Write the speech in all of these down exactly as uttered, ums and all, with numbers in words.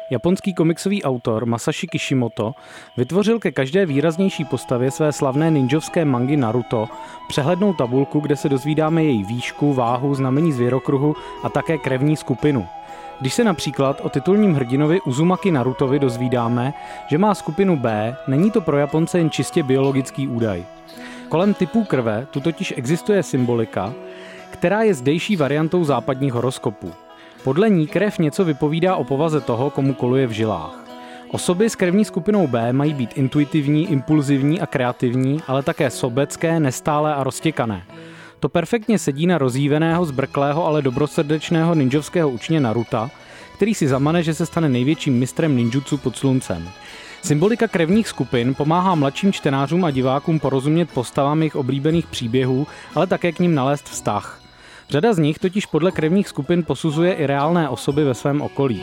Japonský komiksový autor Masashi Kishimoto vytvořil ke každé výraznější postavě své slavné ninjovské mangy Naruto přehlednou tabulku, kde se dozvídáme její výšku, váhu, znamení zvěrokruhu a také krevní skupinu. Když se například o titulním hrdinovi Uzumaki Narutovi dozvídáme, že má skupinu B, není to pro Japonce jen čistě biologický údaj. Kolem typů krve tu totiž existuje symbolika, která je zdejší variantou západních horoskopů. Podle ní krev něco vypovídá o povaze toho, komu koluje v žilách. Osoby s krevní skupinou B mají být intuitivní, impulzivní a kreativní, ale také sobecké, nestálé a roztěkané. To perfektně sedí na rozjíveného, zbrklého, ale dobrosrdečného ninjovského učně Naruta, který si zamane, že se stane největším mistrem ninjutsu pod sluncem. Symbolika krevních skupin pomáhá mladším čtenářům a divákům porozumět postavám jejich oblíbených příběhů, ale také k nim nalézt vztah. Řada z nich totiž podle krevních skupin posuzuje i reálné osoby ve svém okolí.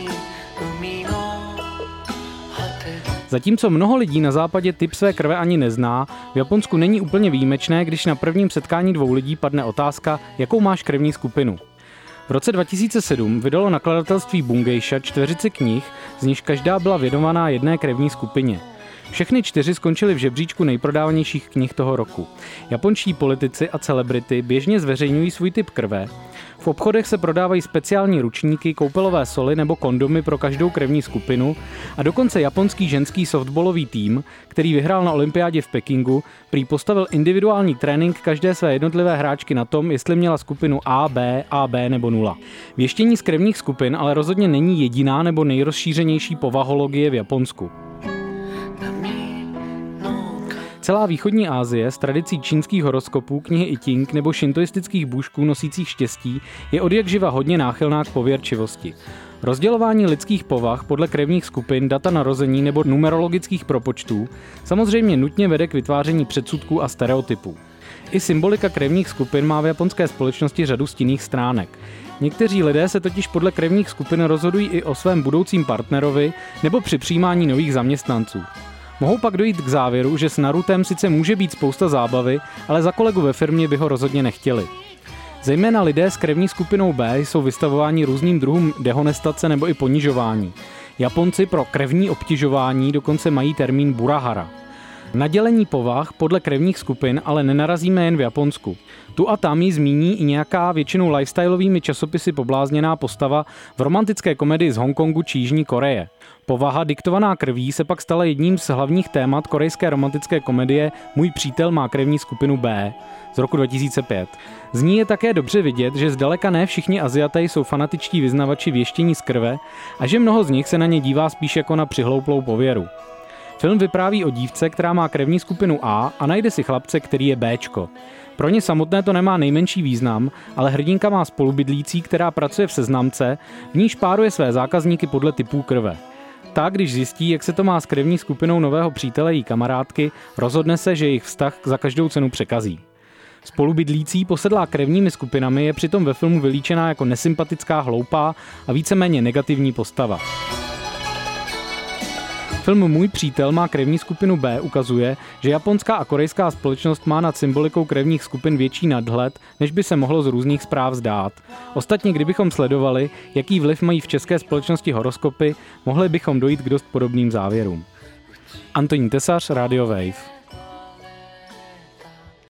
Zatímco mnoho lidí na západě typ své krve ani nezná, v Japonsku není úplně výjimečné, když na prvním setkání dvou lidí padne otázka, jakou máš krevní skupinu. V roce dva tisíce sedm vydalo nakladatelství Bungeisha čtveřici knih, z nichž každá byla věnovaná jedné krevní skupině. Všechny čtyři skončily v žebříčku nejprodávanějších knih toho roku. Japonští politici a celebrity běžně zveřejňují svůj typ krve. V obchodech se prodávají speciální ručníky, koupelové soli nebo kondomy pro každou krevní skupinu a dokonce japonský ženský softballový tým, který vyhrál na olympiádě v Pekingu, prý postavil individuální trénink každé své jednotlivé hráčky na tom, jestli měla skupinu A, B, A B nebo nula. Věštění z krevních skupin ale rozhodně není jediná nebo nejrozšířenější povahologie v Japonsku. Celá východní Asie s tradicí čínských horoskopů, knihy I Ching nebo šintoistických bůžků nosících štěstí je odjakživa hodně náchylná k pověrčivosti. Rozdělování lidských povah podle krevních skupin, data narození nebo numerologických propočtů samozřejmě nutně vede k vytváření předsudků a stereotypů. I symbolika krevních skupin má v japonské společnosti řadu stinných stránek. Někteří lidé se totiž podle krevních skupin rozhodují i o svém budoucím partnerovi nebo při přijímání nových zaměstnanců. Mohou pak dojít k závěru, že s Narutem sice může být spousta zábavy, ale za kolegu ve firmě by ho rozhodně nechtěli. Zejména lidé s krevní skupinou B jsou vystavováni různým druhům dehonestace nebo i ponižování. Japonci pro krevní obtěžování dokonce mají termín burahara. Na dělení povah podle krevních skupin ale nenarazíme jen v Japonsku. Tu a tam ji zmíní i nějaká většinou lifestyleovými časopisy poblázněná postava v romantické komedii z Hongkongu či Jižní Koreje. Povaha diktovaná krví se pak stala jedním z hlavních témat korejské romantické komedie Můj přítel má krevní skupinu B z roku dva tisíce pět. Z ní je také dobře vidět, že zdaleka ne všichni Aziaté jsou fanatičtí vyznavači věštění z krve a že mnoho z nich se na ně dívá spíš jako na přihlouplou pověru. Film vypráví o dívce, která má krevní skupinu A a najde si chlapce, který je Béčko. Pro ně samotné to nemá nejmenší význam, ale hrdinka má spolubydlící, která pracuje v seznamce, v níž páruje své zákazníky podle typů krve. Ta, když zjistí, jak se to má s krevní skupinou nového přítele její kamarádky, rozhodne se, že jejich vztah za každou cenu překazí. Spolubydlící posedlá krevními skupinami je přitom ve filmu vylíčená jako nesympatická, hloupá a víceméně negativní postava. Film Můj přítel má krevní skupinu B ukazuje, že japonská a korejská společnost má nad symbolikou krevních skupin větší nadhled, než by se mohlo z různých zpráv zdát. Ostatně, kdybychom sledovali, jaký vliv mají v české společnosti horoskopy, mohli bychom dojít k dost podobným závěrům. Antonín Tesař, Radio Wave.